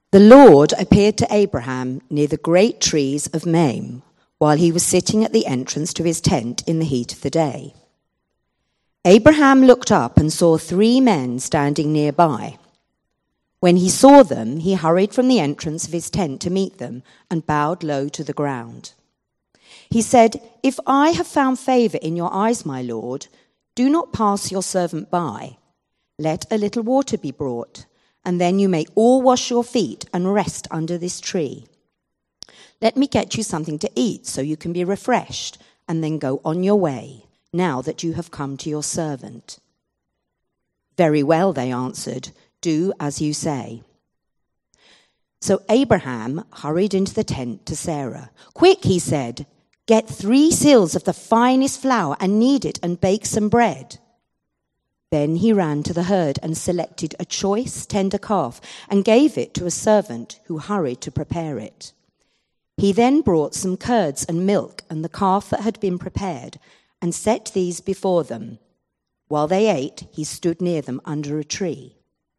The Lord appeared to Abraham near the great trees of Mamre, while he was sitting at the entrance to his tent in the heat of the day. Abraham looked up and saw 3 men standing nearby. When he saw them, he hurried from the entrance of his tent to meet them and bowed low to the ground. He said, "If I have found favor in your eyes, my Lord, do not pass your servant by. Let a little water be brought, and then you may all wash your feet and rest under this tree. Let me get you something to eat so you can be refreshed, and then go on your way, now that you have come to your servant." "Very well," they answered, "do as you say." So Abraham hurried into the tent to Sarah. "Quick," he said, "get 3 seals of the finest flour and knead it and bake some bread." Then he ran to the herd and selected a choice, tender calf and gave it to a servant who hurried to prepare it. He then brought some curds and milk and the calf that had been prepared and set these before them. While they ate, he stood near them under a tree.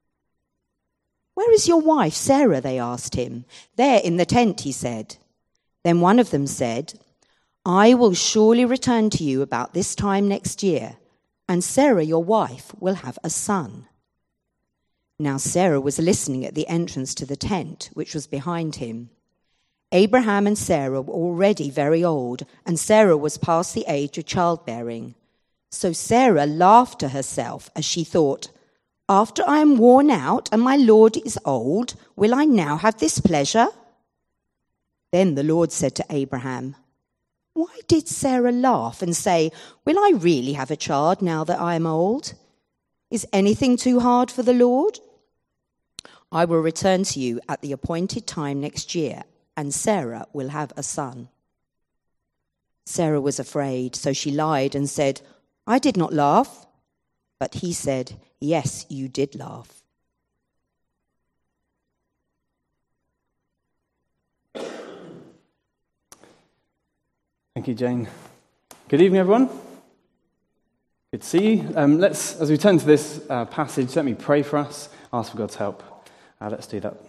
"Where is your wife, Sarah?" they asked him. "There in the tent," he said. Then one of them said, "I will surely return to you about this time next year, and Sarah, your wife, will have a son." Now Sarah was listening at the entrance to the tent, which was behind him. Abraham and Sarah were already very old, and Sarah was past the age of childbearing. So Sarah laughed to herself as she thought, "After I am worn out and my Lord is old, will I now have this pleasure?" Then the Lord said to Abraham, "Why did Sarah laugh and say, 'Will I really have a child now that I am old?' Is anything too hard for the Lord? I will return to you at the appointed time next year, and Sarah will have a son." Sarah was afraid, so she lied and said, "I did not laugh." But he said, "Yes, you did laugh." Thank you, Jane. Good evening, everyone. Good to see you. As we turn to this passage, let me pray for us, ask for God's help. Let's do that.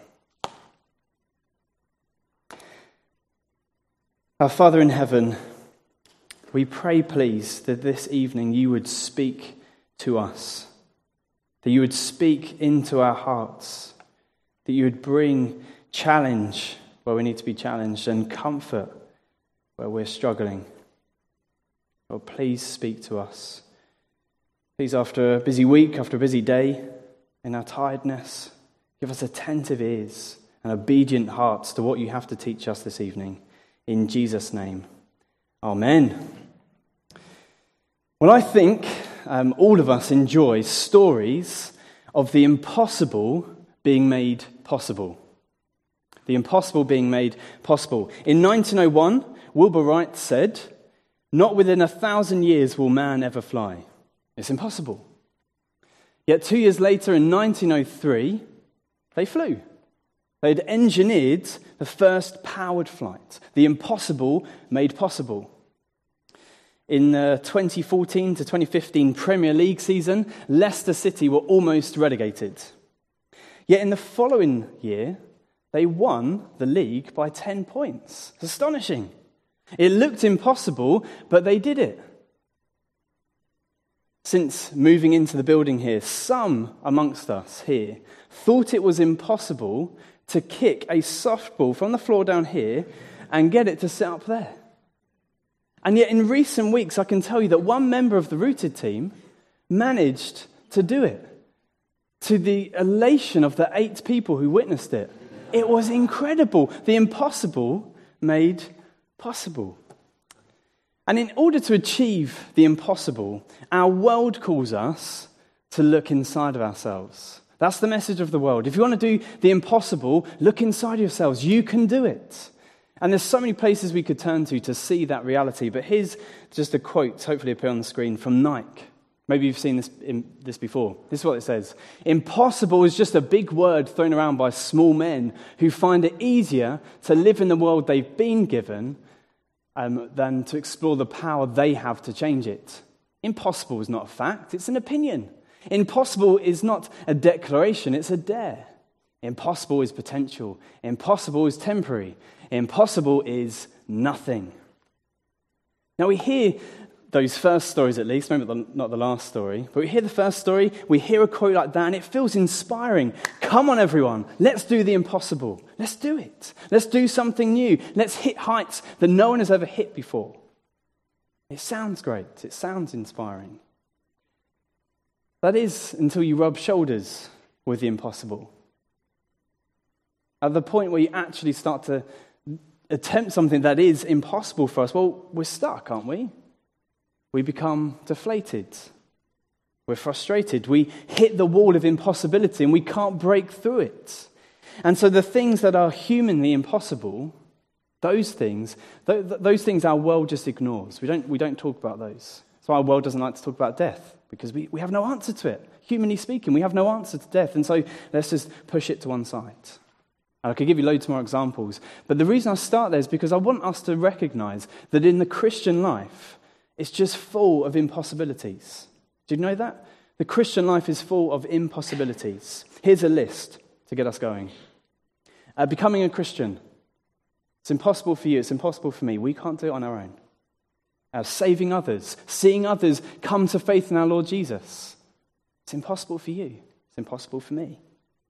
Our Father in heaven, we pray, please, that this evening you would speak to us, that you would speak into our hearts, that you would bring challenge where we need to be challenged and comfort where we're struggling. Lord, please speak to us. Please, after a busy week, after a busy day, in our tiredness, give us attentive ears and obedient hearts to what you have to teach us this evening. In Jesus' name, amen. Well, I think all of us enjoy stories of the impossible being made possible. The impossible being made possible. In 1901, Wilbur Wright said, "Not within 1,000 years will man ever fly. It's impossible." Yet 2 years later, in 1903, they flew. They'd engineered the first powered flight, the impossible made possible. In the 2014 to 2015 Premier League season, Leicester City were almost relegated. Yet in the following year, they won the league by 10 points. It's astonishing. It looked impossible, but they did it. Since moving into the building here, some amongst us here thought it was impossible to kick a softball from the floor down here and get it to sit up there. And yet in recent weeks, I can tell you that one member of the Rooted team managed to do it, to the elation of the 8 people who witnessed it. It was incredible. The impossible made possible. And in order to achieve the impossible, our world calls us to look inside of ourselves. That's the message of the world. If you want to do the impossible, look inside yourselves. You can do it. And there's so many places we could turn to see that reality. But here's just a quote, hopefully appear on the screen, from Nike. Maybe you've seen this before. This is what it says. "Impossible is just a big word thrown around by small men who find it easier to live in the world they've been given than to explore the power they have to change it. Impossible is not a fact, it's an opinion. Impossible is not a declaration, it's a dare. Impossible is potential. Impossible is temporary. Impossible is nothing. Now we hear those first stories at least, maybe not the last story, but we hear the first story, we hear a quote like that, and it feels inspiring. Come on, everyone, let's do the impossible. Let's do it. Let's do something new. Let's hit heights that no one has ever hit before. It sounds great. It sounds inspiring. That is until you rub shoulders with the impossible. At the point where you actually start to attempt something that is impossible for us, well, we're stuck, aren't we? We become deflated. We're frustrated. We hit the wall of impossibility and we can't break through it. And so the things that are humanly impossible, those things our world just ignores. We don't talk about those. So our world doesn't like to talk about death because we have no answer to it. Humanly speaking, we have no answer to death. And so let's just push it to one side. And I could give you loads more examples. But the reason I start there is because I want us to recognize that in the Christian life, it's just full of impossibilities. Do you know that? The Christian life is full of impossibilities. Here's a list to get us going. Becoming a Christian. It's impossible for you. It's impossible for me. We can't do it on our own. Saving others. Seeing others come to faith in our Lord Jesus. It's impossible for you. It's impossible for me.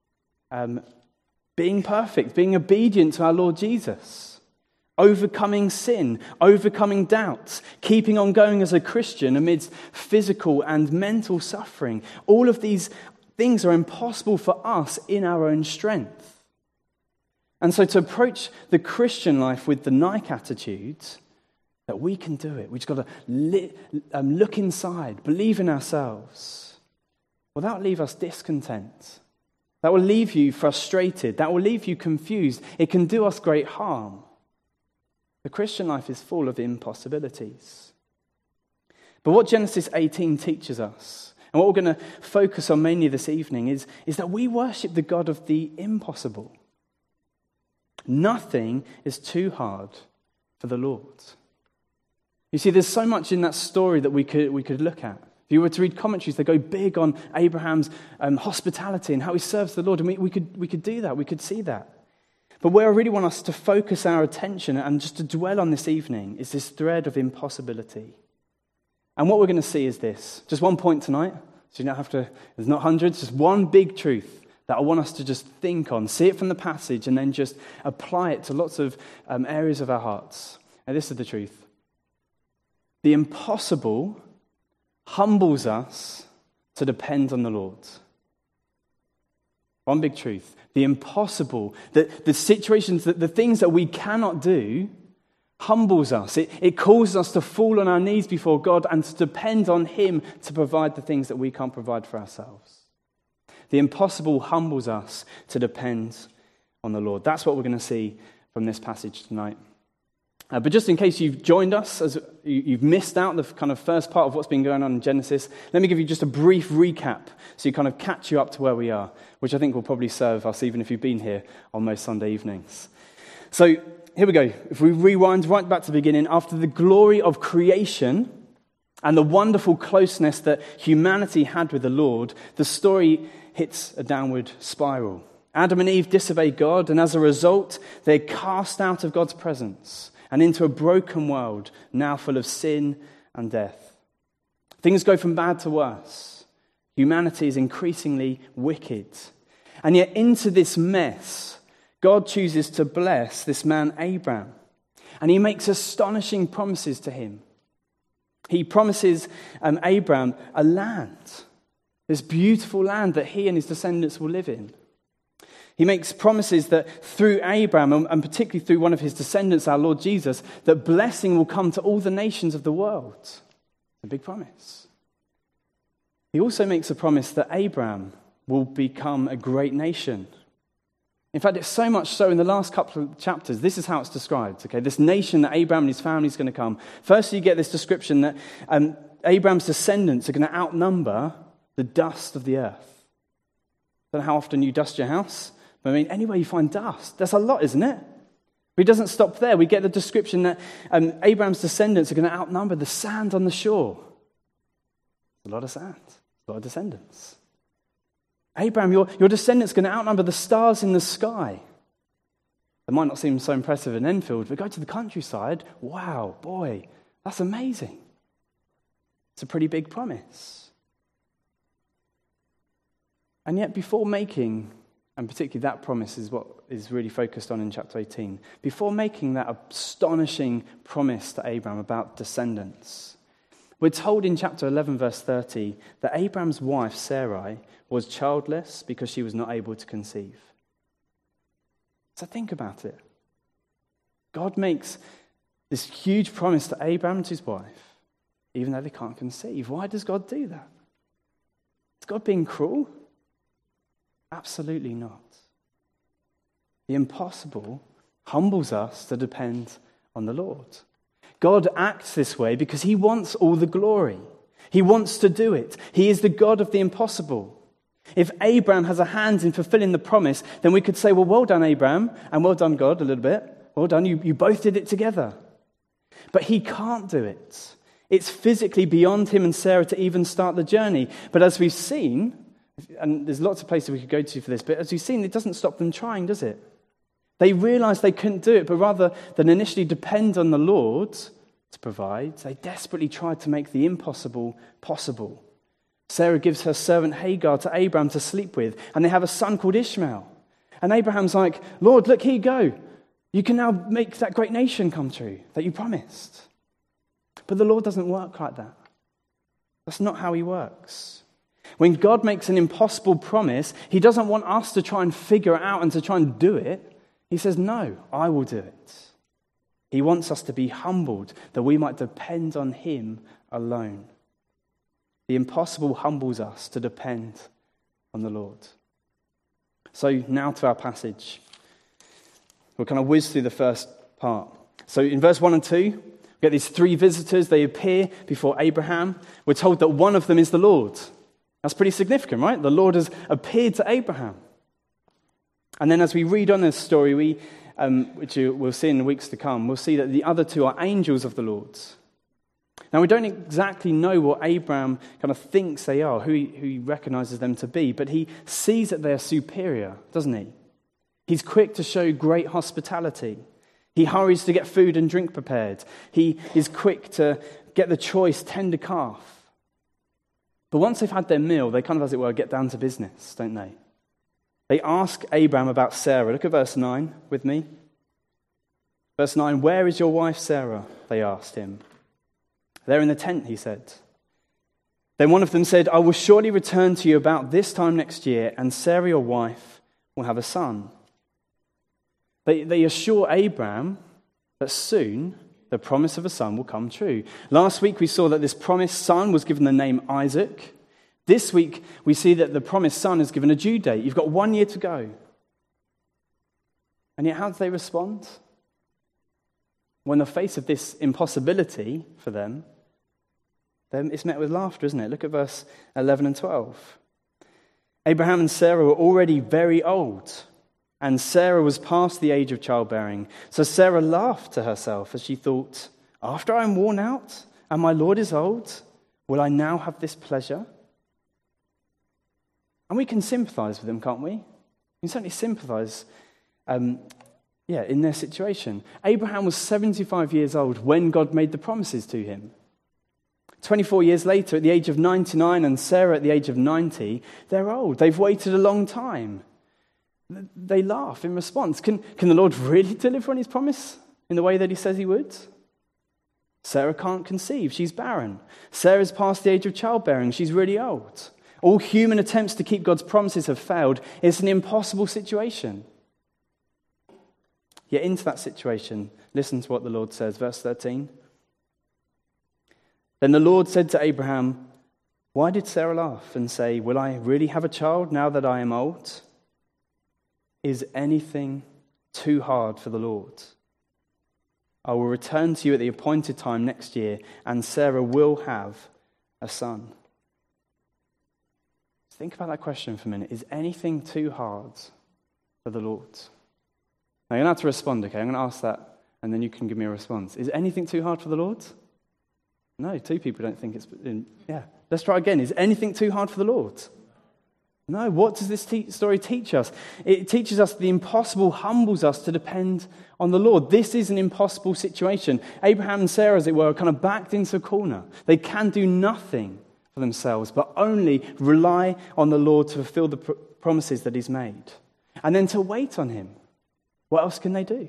Being perfect. Being obedient to our Lord Jesus. Overcoming sin, overcoming doubts, keeping on going as a Christian amidst physical and mental suffering. All of these things are impossible for us in our own strength. And so to approach the Christian life with the Nike attitude, that we can do it, we've just got to look inside, believe in ourselves, well, that will leave us discontent. That will leave you frustrated. That will leave you confused. It can do us great harm. The Christian life is full of impossibilities. But what Genesis 18 teaches us, and what we're going to focus on mainly this evening, is that we worship the God of the impossible. Nothing is too hard for the Lord. You see, there's so much in that story that we could look at. If you were to read commentaries, they go big on Abraham's hospitality and how he serves the Lord, and we could do that, we could see that. But where I really want us to focus our attention and just to dwell on this evening is this thread of impossibility. And what we're going to see is this. Just one point tonight. So you don't have to, there's not hundreds, just one big truth that I want us to just think on. See it from the passage and then just apply it to lots of areas of our hearts. And this is the truth. The impossible humbles us to depend on the Lord. One big truth. The impossible, the situations, the things that we cannot do, humbles us. It causes us to fall on our knees before God and to depend on Him to provide the things that we can't provide for ourselves. The impossible humbles us to depend on the Lord. That's what we're going to see from this passage tonight. But just in case you've joined us, as you've missed out the kind of first part of what's been going on in Genesis, let me give you just a brief recap so you kind of catch you up to where we are, which I think will probably serve us even if you've been here on most Sunday evenings. So here we go. If we rewind right back to the beginning, after the glory of creation and the wonderful closeness that humanity had with the Lord, the story hits a downward spiral. Adam and Eve disobeyed God, and as a result, they're cast out of God's presence and into a broken world now full of sin and death. Things go from bad to worse. Humanity is increasingly wicked. And yet into this mess, God chooses to bless this man Abraham. And he makes astonishing promises to him. He promises Abraham a land, this beautiful land that he and his descendants will live in. He makes promises that through Abraham, and particularly through one of his descendants, our Lord Jesus, that blessing will come to all the nations of the world. It's a big promise. He also makes a promise that Abraham will become a great nation. In fact, it's so much so in the last couple of chapters, this is how it's described. Okay, this nation that Abraham and his family is going to come. First, you get this description that Abraham's descendants are going to outnumber the dust of the earth. I don't know how often you dust your house. I mean, anywhere you find dust, that's a lot, isn't it? But he doesn't stop there. We get the description that Abraham's descendants are going to outnumber the sand on the shore. A lot of sand, a lot of descendants. Abraham, your descendants are going to outnumber the stars in the sky. It might not seem so impressive in Enfield, but go to the countryside. Wow, boy, that's amazing. It's a pretty big promise. And yet before making, and particularly that promise is what is really focused on in chapter 18, before making that astonishing promise to Abraham about descendants, we're told in chapter 11, verse 30, that Abraham's wife, Sarai, was childless because she was not able to conceive. So think about it. God makes this huge promise to Abraham and to his wife, even though they can't conceive. Why does God do that? Is God being cruel? Absolutely not. The impossible humbles us to depend on the Lord. God acts this way because he wants all the glory. He wants to do it. He is the God of the impossible. If Abraham has a hand in fulfilling the promise, then we could say, well done, Abraham, and well done, God, a little bit. Well done, you both did it together. But he can't do it. It's physically beyond him and Sarah to even start the journey. But as we've seen, and there's lots of places we could go to for this, but as we've seen, it doesn't stop them trying, does it? They realized they couldn't do it, but rather than initially depend on the Lord to provide, they desperately tried to make the impossible possible. Sarah gives her servant Hagar to Abraham to sleep with, and they have a son called Ishmael. And Abraham's like, Lord, look, here you go. You can now make that great nation come true that you promised. But the Lord doesn't work like that. That's not how he works. When God makes an impossible promise, he doesn't want us to try and figure it out and to try and do it. He says, no, I will do it. He wants us to be humbled that we might depend on him alone. The impossible humbles us to depend on the Lord. So now to our passage. We'll kind of whiz through the first part. So in verse 1 and 2, we get these three visitors. They appear before Abraham. We're told that one of them is the Lord. That's pretty significant, right? The Lord has appeared to Abraham. And then as we read on this story, which we'll see in the weeks to come, we'll see that the other two are angels of the Lord. Now, we don't exactly know what Abraham kind of thinks they are, who he recognizes them to be, but he sees that they're superior, doesn't he? He's quick to show great hospitality. He hurries to get food and drink prepared. He is quick to get the choice tender calf. But once they've had their meal, they kind of, as it were, get down to business, don't they? They ask Abraham about Sarah. Look at verse 9 with me. Verse 9, where is your wife Sarah? They asked him. They're in the tent, he said. Then one of them said, I will surely return to you about this time next year, and Sarah, your wife, will have a son. They assure Abraham that soon the promise of a son will come true. Last week we saw that this promised son was given the name Isaac. This week we see that the promised son is given a due date. You've got 1 year to go. And yet how do they respond? When the face of this impossibility for them, then it's met with laughter, isn't it? Look at verse 11 and 12. Abraham and Sarah were already very old, and Sarah was past the age of childbearing. So Sarah laughed to herself as she thought, after I am worn out and my Lord is old, will I now have this pleasure? And we can sympathize with them, can't we? We can certainly sympathize in their situation. Abraham was 75 years old when God made the promises to him. 24 years later, at the age of 99, and Sarah at the age of 90, they're old. They've waited a long time. They laugh in response. Can the Lord really deliver on his promise in the way that he says he would? Sarah can't conceive. She's barren. Sarah's past the age of childbearing. She's really old. All human attempts to keep God's promises have failed. It's an impossible situation. Yet into that situation, listen to what the Lord says, verse 13. Then the Lord said to Abraham, why did Sarah laugh and say, will I really have a child now that I am old? Is anything too hard for the Lord? I will return to you at the appointed time next year, and Sarah will have a son. Think about that question for a minute. Is anything too hard for the Lord? Now, you're going to have to respond, okay? I'm going to ask that, and then you can give me a response. Is anything too hard for the Lord? No, two people don't think it's... Let's try again. Is anything too hard for the Lord? No, what does this story teach us? It teaches us the impossible humbles us to depend on the Lord. This is an impossible situation. Abraham and Sarah, as it were, are kind of backed into a corner. They can do nothing for themselves, but only rely on the Lord to fulfill the promises that he's made. And then to wait on him. What else can they do?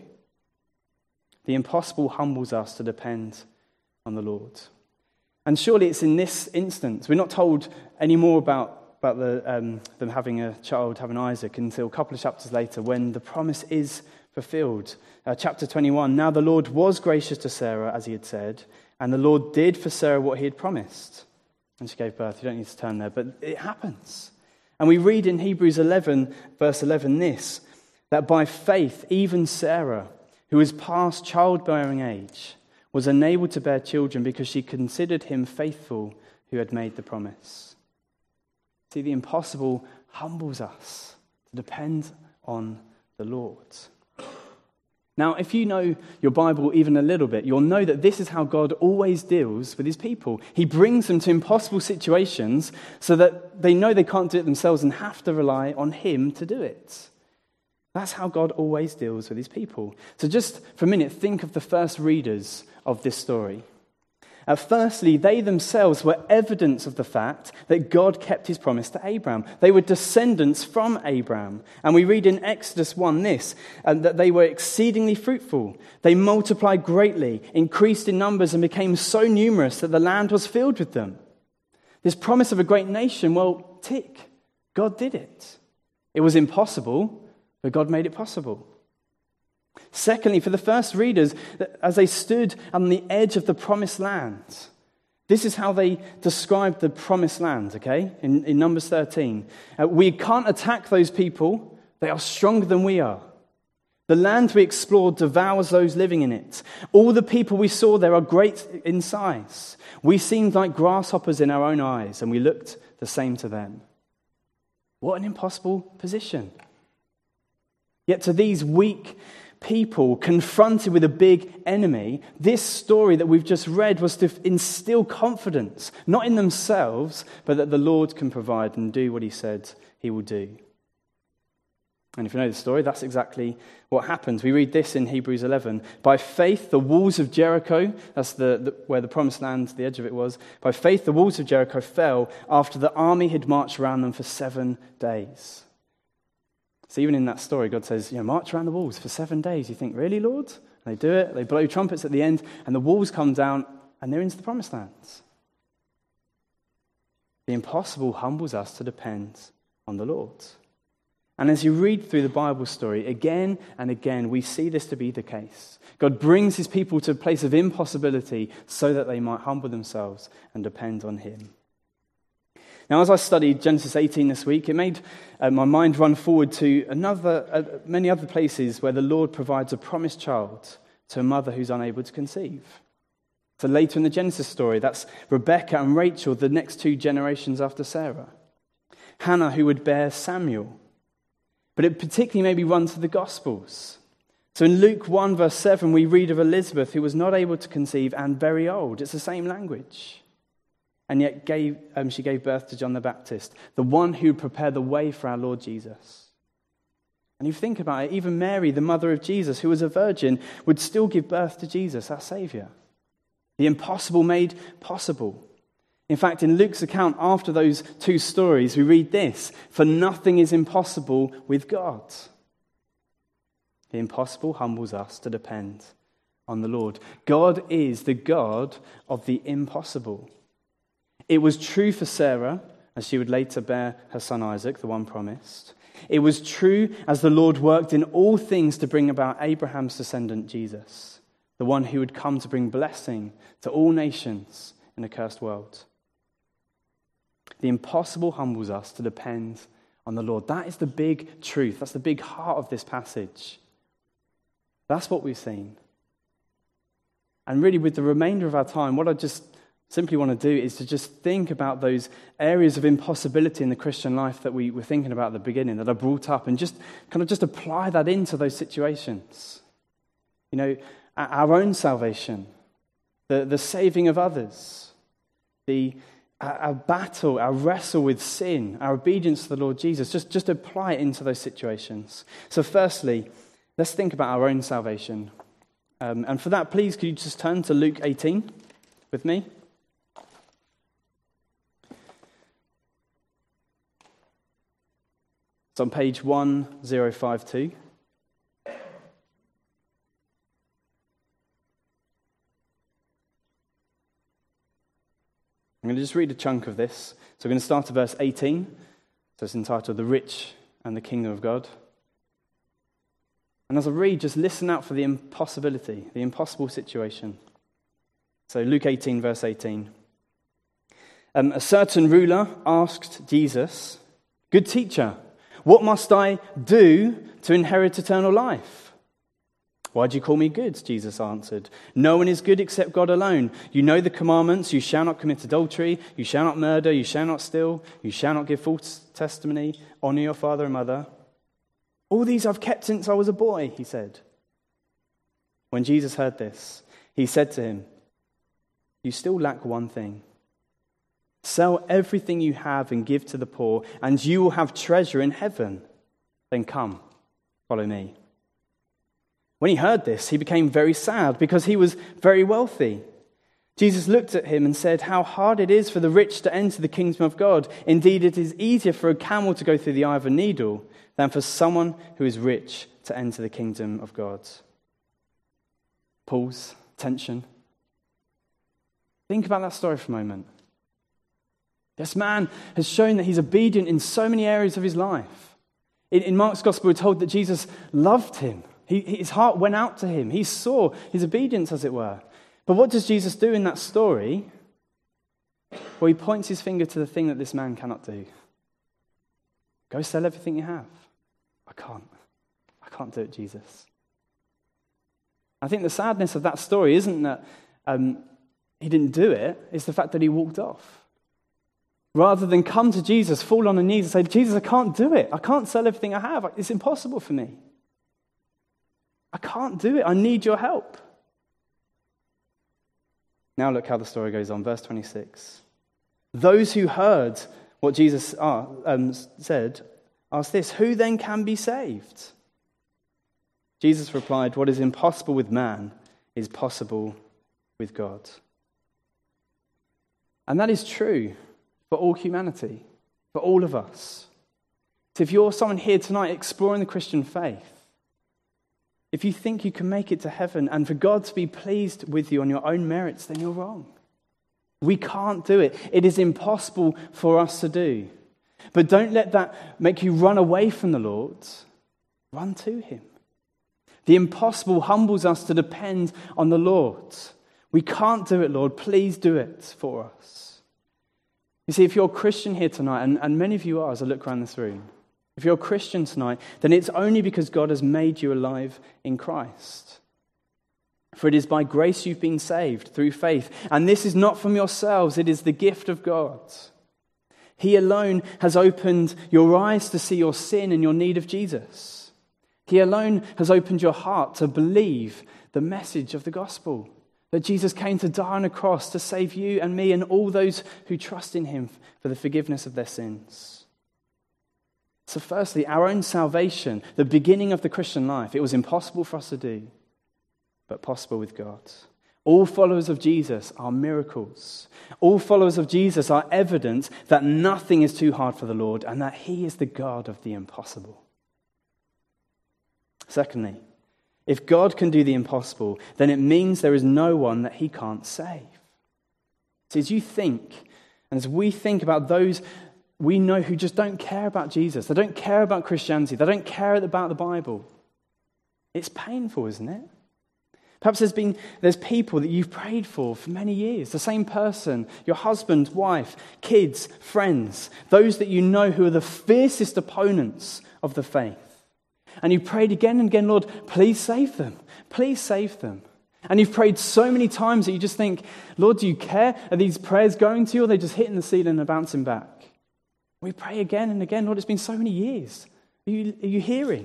The impossible humbles us to depend on the Lord. And surely it's in this instance, we're not told any more about them having a child, having Isaac, until a couple of chapters later when the promise is fulfilled. Chapter 21, now the Lord was gracious to Sarah, as he had said, and the Lord did for Sarah what he had promised. And she gave birth. You don't need to turn there, but it happens. And we read in Hebrews 11, verse 11, this, that by faith, even Sarah, who was past childbearing age, was enabled to bear children because she considered him faithful who had made the promise. See, the impossible humbles us to depend on the Lord. Now, if you know your Bible even a little bit, you'll know that this is how God always deals with his people. He brings them to impossible situations so that they know they can't do it themselves and have to rely on him to do it. That's how God always deals with his people. So just for a minute, think of the first readers of this story. Firstly, they themselves were evidence of the fact that God kept his promise to Abraham. They were descendants from Abraham. And we read in Exodus 1 this, that they were exceedingly fruitful. They multiplied greatly, increased in numbers, and became so numerous that the land was filled with them. This promise of a great nation, well, tick, God did it. It was impossible, but God made it possible. Secondly, for the first readers, as they stood on the edge of the promised land, this is how they described the promised land, okay, in Numbers 13. We can't attack those people. They are stronger than we are. The land we explored devours those living in it. All the people we saw there are great in size. We seemed like grasshoppers in our own eyes, and we looked the same to them. What an impossible position. Yet to these weak people confronted with a big enemy, this story that we've just read was to instill confidence, not in themselves, but that the Lord can provide and do what he said he will do. And if you know the story, that's exactly what happens. We read this in Hebrews 11. By faith, the walls of Jericho, that's where the promised land, the edge of it was, by faith, the walls of Jericho fell after the army had marched around them for 7 days. So even in that story, God says, march around the walls for 7 days. You think, really, Lord? And they do it. They blow trumpets at the end, and the walls come down, and they're into the promised lands. The impossible humbles us to depend on the Lord. And as you read through the Bible story, again and again, we see this to be the case. God brings his people to a place of impossibility so that they might humble themselves and depend on him. Now, as I studied Genesis 18 this week, it made my mind run forward to many other places where the Lord provides a promised child to a mother who's unable to conceive. So later in the Genesis story, that's Rebekah and Rachel, the next 2 generations after Sarah. Hannah, who would bear Samuel. But it particularly made me run to the Gospels. So in Luke 1, verse 7, we read of Elizabeth, who was not able to conceive and very old. It's the same language. And yet she gave birth to John the Baptist, the one who prepared the way for our Lord Jesus. And if you think about it, even Mary, the mother of Jesus, who was a virgin, would still give birth to Jesus, our Saviour. The impossible made possible. In fact, in Luke's account, after those 2 stories, we read this, for nothing is impossible with God. The impossible humbles us to depend on the Lord. God is the God of the impossible. It was true for Sarah, as she would later bear her son Isaac, the one promised. It was true as the Lord worked in all things to bring about Abraham's descendant, Jesus, the one who would come to bring blessing to all nations in a cursed world. The impossible humbles us to depend on the Lord. That is the big truth. That's the big heart of this passage. That's what we've seen. And really, with the remainder of our time, what I just simply want to do is to just think about those areas of impossibility in the Christian life that we were thinking about at the beginning, that I brought up, and just apply that into those situations. Our own salvation, the saving of others, the our battle, our wrestle with sin, our obedience to the Lord Jesus. Just apply it into those situations. So firstly, let's think about our own salvation. And for that, please, could you just turn to Luke 18 with me? It's on page 1052. I'm going to just read a chunk of this. So we're going to start at verse 18. So it's entitled The Rich and the Kingdom of God. And as I read, just listen out for the impossibility, the impossible situation. So Luke 18, verse 18. A certain ruler asked Jesus, "Good teacher, what must I do to inherit eternal life?" "Why do you call me good?" Jesus answered. "No one is good except God alone. You know the commandments: you shall not commit adultery, you shall not murder, you shall not steal, you shall not give false testimony, honor your father and mother. All these I've kept since I was a boy," he said. When Jesus heard this, he said to him, "You still lack one thing. Sell everything you have and give to the poor, and you will have treasure in heaven. Then come, follow me." When he heard this, he became very sad because he was very wealthy. Jesus looked at him and said, "How hard it is for the rich to enter the kingdom of God. Indeed, it is easier for a camel to go through the eye of a needle than for someone who is rich to enter the kingdom of God." Pause, tension. Think about that story for a moment. This man has shown that he's obedient in so many areas of his life. In Mark's gospel, we're told that Jesus loved him. His heart went out to him. He saw his obedience, as it were. But what does Jesus do in that story? Well, he points his finger to the thing that this man cannot do. Go sell everything you have. I can't do it, Jesus. I think the sadness of that story isn't that he didn't do it. It's the fact that he walked off. Rather than come to Jesus, fall on the knees and say, "Jesus, I can't do it. I can't sell everything I have. It's impossible for me. I can't do it. I need your help." Now look how the story goes on. Verse 26. Those who heard what Jesus said asked this, "Who then can be saved?" Jesus replied, "What is impossible with man is possible with God." And that is true for all humanity, for all of us. So if you're someone here tonight exploring the Christian faith, if you think you can make it to heaven and for God to be pleased with you on your own merits, then you're wrong. We can't do it. It is impossible for us to do. But don't let that make you run away from the Lord. Run to him. The impossible humbles us to depend on the Lord. We can't do it, Lord. Please do it for us. You see, if you're a Christian here tonight, and many of you are as I look around this room, if you're a Christian tonight, then it's only because God has made you alive in Christ. For it is by grace you've been saved through faith. And this is not from yourselves, it is the gift of God. He alone has opened your eyes to see your sin and your need of Jesus. He alone has opened your heart to believe the message of the gospel. That Jesus came to die on a cross to save you and me and all those who trust in him for the forgiveness of their sins. So firstly, our own salvation, the beginning of the Christian life, it was impossible for us to do, but possible with God. All followers of Jesus are miracles. All followers of Jesus are evidence that nothing is too hard for the Lord and that he is the God of the impossible. Secondly, if God can do the impossible, then it means there is no one that he can't save. So as you think, and as we think about those we know who just don't care about Jesus, they don't care about Christianity, they don't care about the Bible, it's painful, isn't it? Perhaps there's people that you've prayed for many years, the same person, your husband, wife, kids, friends, those that you know who are the fiercest opponents of the faith. And you've prayed again and again, "Lord, please save them. Please save them." And you've prayed so many times that you just think, "Lord, do you care? Are these prayers going to you or are they just hitting the ceiling and bouncing back?" We pray again and again, "Lord, it's been so many years. Are you hearing?"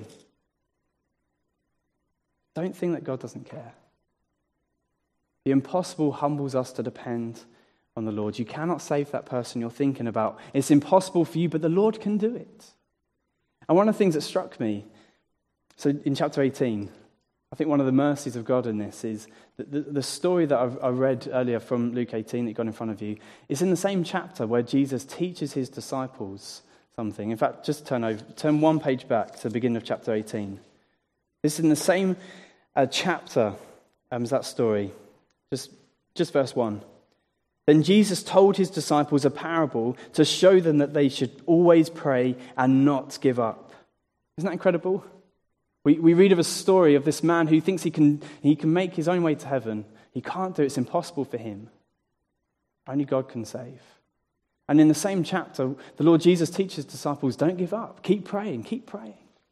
Don't think that God doesn't care. The impossible humbles us to depend on the Lord. You cannot save that person you're thinking about. It's impossible for you, but the Lord can do it. And one of the things that struck me, so in chapter 18, I think one of the mercies of God in this is that the story that I read earlier from Luke 18 that you got in front of you is in the same chapter where Jesus teaches his disciples something. In fact, just turn one page back to the beginning of chapter 18. This is in the same chapter as that story, just verse 1. Then Jesus told his disciples a parable to show them that they should always pray and not give up. Isn't that incredible? We read of a story of this man who thinks he can make his own way to heaven. He can't do it. It's impossible for him. Only God can save. And in the same chapter, the Lord Jesus teaches disciples, don't give up. Keep praying, keep praying.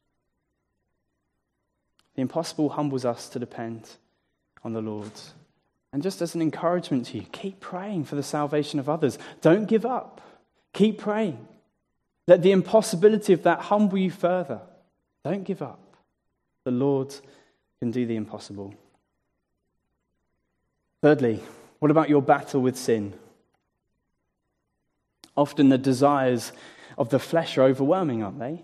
The impossible humbles us to depend on the Lord. And just as an encouragement to you, keep praying for the salvation of others. Don't give up. Keep praying. Let the impossibility of that humble you further. Don't give up. The Lord can do the impossible. Thirdly, what about your battle with sin? Often the desires of the flesh are overwhelming, aren't they?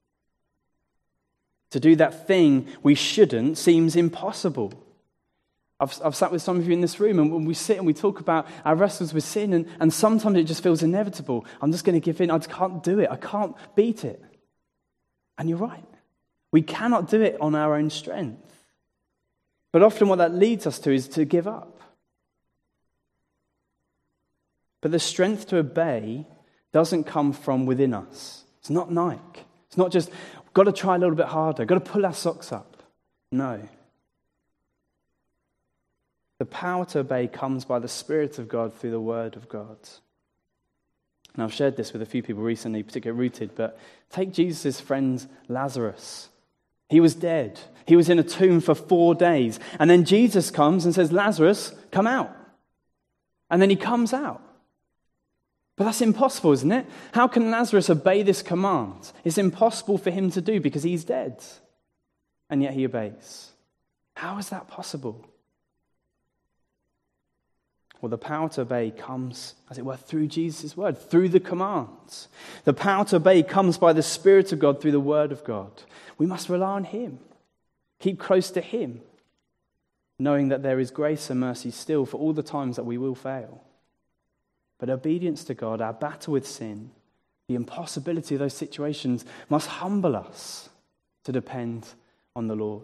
To do that thing we shouldn't seems impossible. I've sat with some of you in this room, and when we sit and we talk about our wrestles with sin, and sometimes it just feels inevitable. I'm just going to give in. I just can't do it. I can't beat it. And you're right. We cannot do it on our own strength. But often what that leads us to is to give up. But the strength to obey doesn't come from within us. It's not Nike. It's not just, got to try a little bit harder, got to pull our socks up. No. The power to obey comes by the Spirit of God through the Word of God. And I've shared this with a few people recently, particularly Rooted, but take Jesus' friend Lazarus. He was dead. He was in a tomb for 4 days. And then Jesus comes and says, Lazarus, come out. And then he comes out. But that's impossible, isn't it? How can Lazarus obey this command? It's impossible for him to do because he's dead. And yet he obeys. How is that possible? Well, the power to obey comes, as it were, through Jesus' word, through the commands. The power to obey comes by the Spirit of God through the Word of God. We must rely on Him. Keep close to Him, knowing that there is grace and mercy still for all the times that we will fail. But obedience to God, our battle with sin, the impossibility of those situations must humble us to depend on the Lord.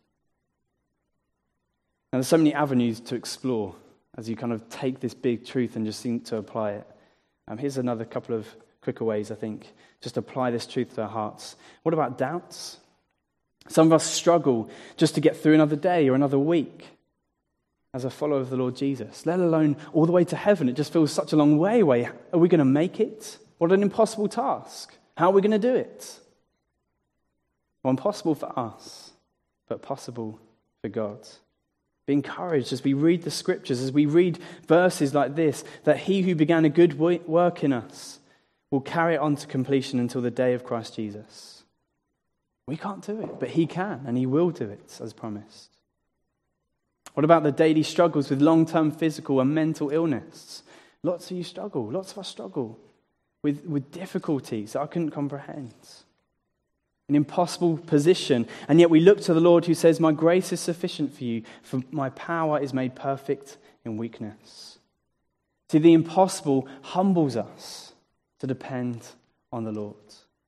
Now, there's so many avenues to explore as you kind of take this big truth and just think to apply it. Here's another couple of quicker ways, I think, just apply this truth to our hearts. What about doubts? Some of us struggle just to get through another day or another week as a follower of the Lord Jesus, let alone all the way to heaven. It just feels such a long way away. Are we going to make it? What an impossible task. How are we going to do it? Well, impossible for us, but possible for God. Be encouraged as we read the scriptures, as we read verses like this, that he who began a good work in us will carry it on to completion until the day of Christ Jesus. We can't do it, but he can, and he will do it, as promised. What about the daily struggles with long-term physical and mental illness? Lots of you struggle, lots of us struggle with difficulties that I couldn't comprehend. An impossible position, and yet we look to the Lord who says, my grace is sufficient for you, for my power is made perfect in weakness. See, the impossible humbles us to depend on the Lord.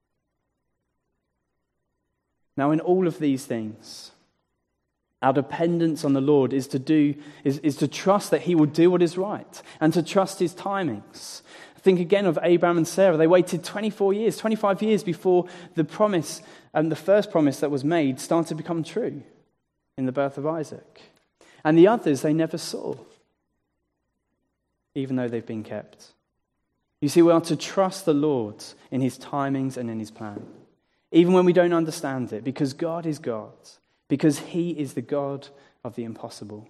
Now, in all of these things, our dependence on the Lord is to trust that he will do what is right and to trust his timings. Think again of Abraham and Sarah. They waited 24 years, 25 years before the promise, and the first promise that was made started to become true in the birth of Isaac. And the others they never saw, even though they've been kept. You see, we are to trust the Lord in his timings and in his plan, even when we don't understand it, because God is God, because he is the God of the impossible.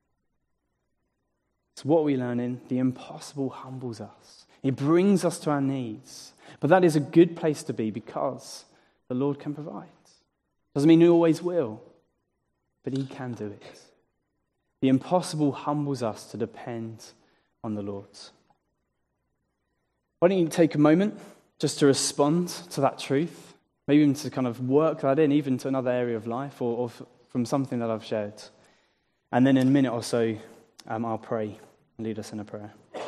It's what we learn in the impossible humbles us. It brings us to our knees. But that is a good place to be because the Lord can provide. Doesn't mean he always will, but he can do it. The impossible humbles us to depend on the Lord. Why don't you take a moment just to respond to that truth? Maybe even to kind of work that in, even to another area of life or from something that I've shared. And then in a minute or so, I'll pray and lead us in a prayer.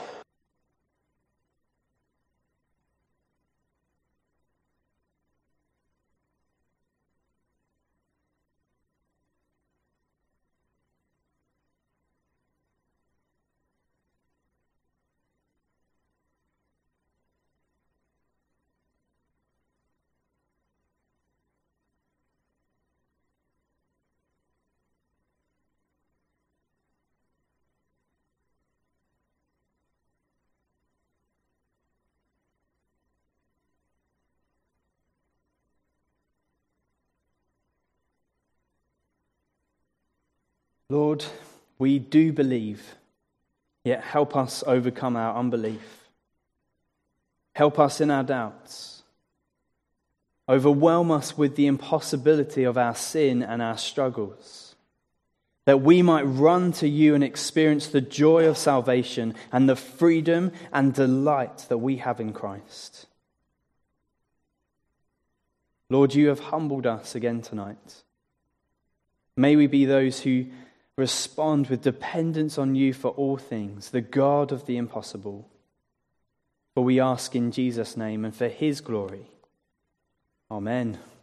Lord, we do believe, yet help us overcome our unbelief. Help us in our doubts. Overwhelm us with the impossibility of our sin and our struggles, that we might run to you and experience the joy of salvation and the freedom and delight that we have in Christ. Lord, you have humbled us again tonight. May we be those who respond with dependence on you for all things, the God of the impossible. For we ask in Jesus' name and for his glory. Amen.